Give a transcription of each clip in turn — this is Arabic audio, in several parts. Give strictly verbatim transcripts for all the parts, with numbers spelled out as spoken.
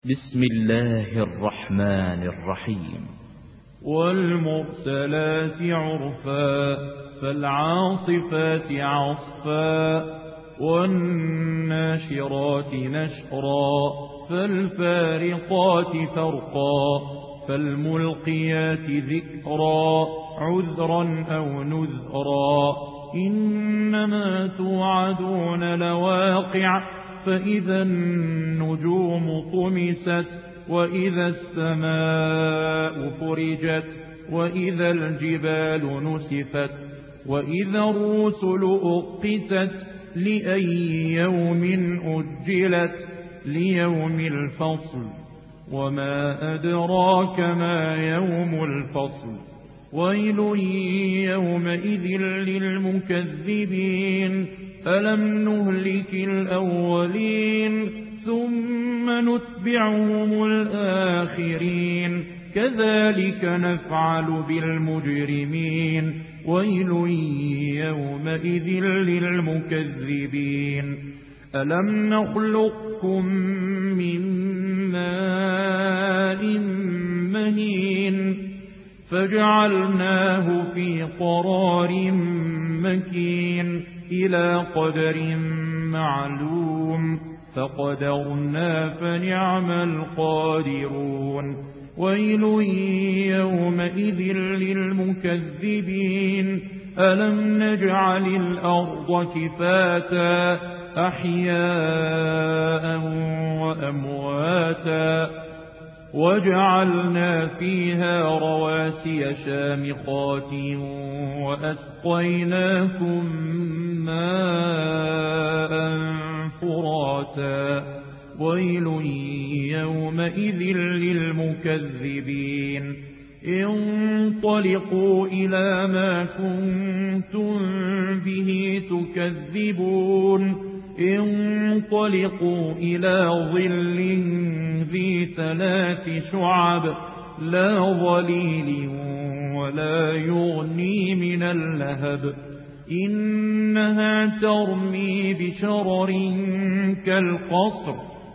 بسم الله الرحمن الرحيم. والمرسلات عرفا فالعاصفات عصفا والناشرات نشرا فالفارقات فرقا فالملقيات ذكرا عذرا أو نذرا إنما توعدون لواقع فإذا النجوم طمست وإذا السماء فرجت وإذا الجبال نسفت وإذا الرسل أقتت لأي يوم أجلت ليوم الفصل وما أدراك ما يوم الفصل ويل يومئذ للمكذبين ألم نهلك الأولين ثم نتبعهم الآخرين كذلك نفعل بالمجرمين ويل يومئذ للمكذبين ألم نخلقكم من ماء مهين فجعلناه في قرار مكين إلى قدر معلوم فقدرنا فنعم القادرون ويل يومئذ للمكذبين ألم نجعل الأرض كفاتا أحياء وأمواتا وجعلنا فيها رواسي شامخات وأسقيناكم ماء فراتا ويل يومئذ للمكذبين انطلقوا إلى ما كنتم به تكذبون انطلقوا إلى ظل ذي ثلاث شعب لا ظليل ولا يغني من اللهب إنها ترمي بشرر كالقصر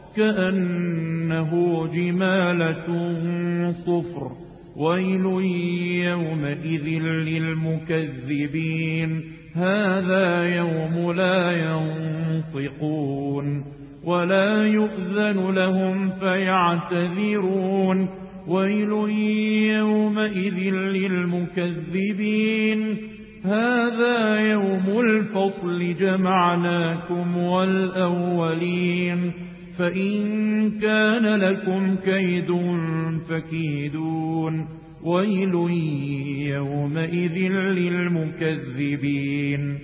كأنه جمالة صفر ويل يومئذ للمكذبين هذا يوم لا ينطقون ولا يؤذن لهم فيعتذرون ويل يومئذ للمكذبين هذا يوم الفصل جمعناكم والأولين فإن كان لكم كيد فكيدون ويل يومئذ للمكذبين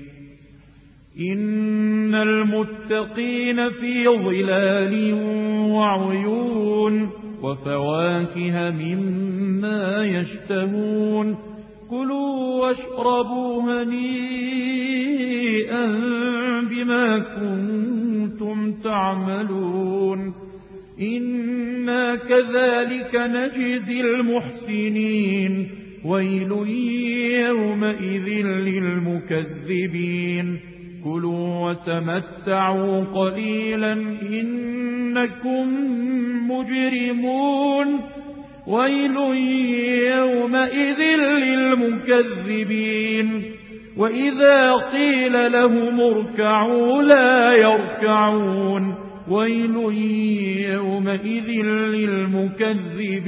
إن المتقين في ظلال وعيون وفواكه مما يشتهون كلوا واشربوا هنيئا بما كنتم تعملون إنا كذلك نجزي المحسنين ويل يومئذ للمكذبين كلوا وتمتعوا قليلا إنكم مجرمون ويل يومئذ للمكذبين وإذا قيل لهم اركعوا لا يركعون ويل يومئذ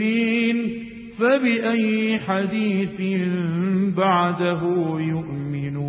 للمكذبين فبأي حديث بعده يؤمنون